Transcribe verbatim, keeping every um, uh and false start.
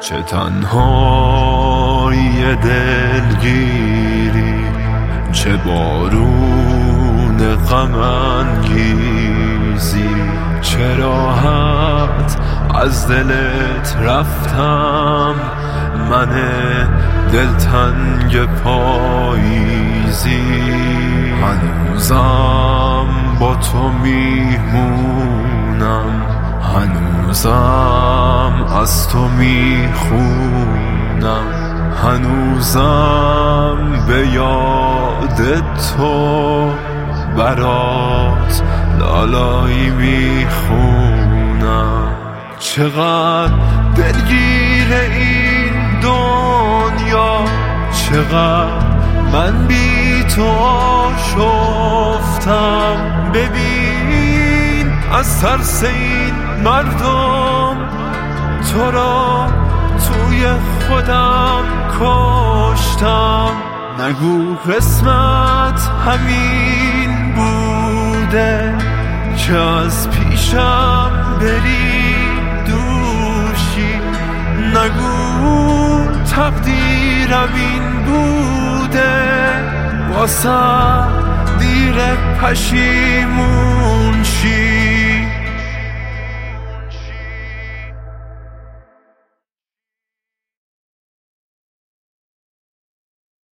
چه تنهایی دلگیری، چه بارون غم انگیزی، چه راحت از دلت رفتم من دلتنگ پاییزی. هنوزم با تو میمونم، هنوزم از تو میخونم، هنوزم به یاد تو برات لالایی میخونم. چقدر دلگیر این دنیا، چقدر من بی تو آشفتم. ببین از ترس این مردم تو را توی خودم کشتم. نگو قسمت همین بوده که از پیشم بری دوشی. نگو تقدیرم این بوده واسه دیر پشیمون شی.